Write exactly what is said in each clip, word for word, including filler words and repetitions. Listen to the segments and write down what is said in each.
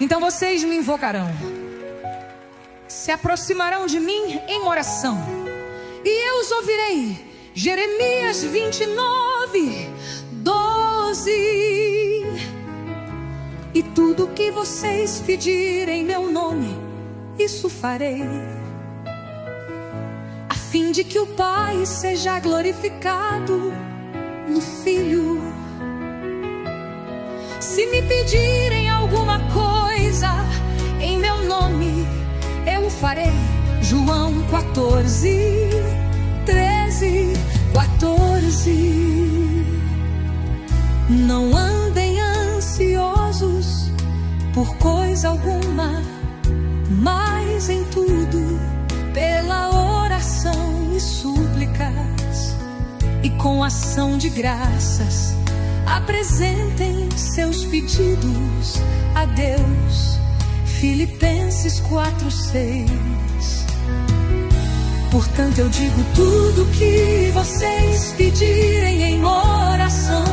Então vocês me invocarão, se aproximarão de mim em oração, e eu os ouvirei. Jeremias vinte e nove, doze. E tudo que vocês pedirem em meu nome, isso farei, a fim de que o Pai seja glorificado no Filho. Se me pedirem alguma coisa em meu nome, eu o farei. João quatorze, treze, quatorze. Não andem ansiosos por coisa alguma, mas em tudo, pela oração e súplicas, e com ação de graças, apresentem seus pedidos a Deus. Filipenses quatro, seis. Portanto eu digo: tudo que vocês pedirem em oração,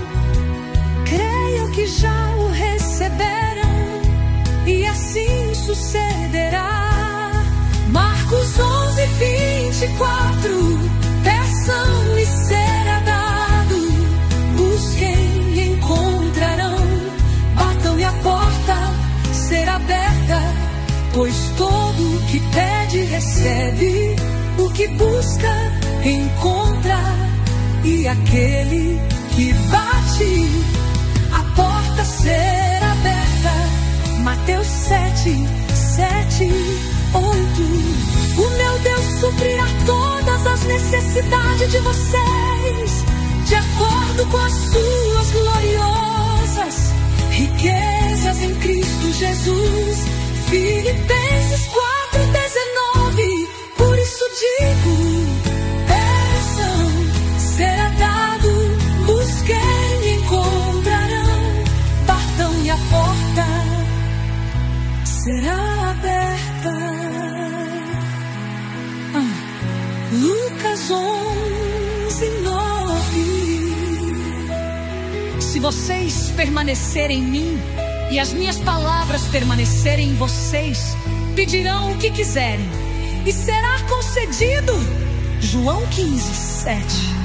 creio que já o receberam, e assim sucederá. Marcos onze, vinte e quatro. Peçam e será dado, busquem e encontrarão, batam e a porta será aberta, pois todo o que pede recebe, o que busca encontra, e aquele que bate, a porta será aberta. Mateus sete, sete, oito. O meu Deus suprirá todas as necessidades de vocês, de acordo com as suas gloriosas riquezas em Cristo Jesus. Filipenses quatro, dezenove. Por isso digo: peçam, será dado, busquem e encontrarão, batam e a porta será aberta. ah. Lucas onze, nove. Se vocês permanecerem em mim e as minhas palavras permanecerem em vocês, pedirão o que quiserem e será concedido. João quinze, sete.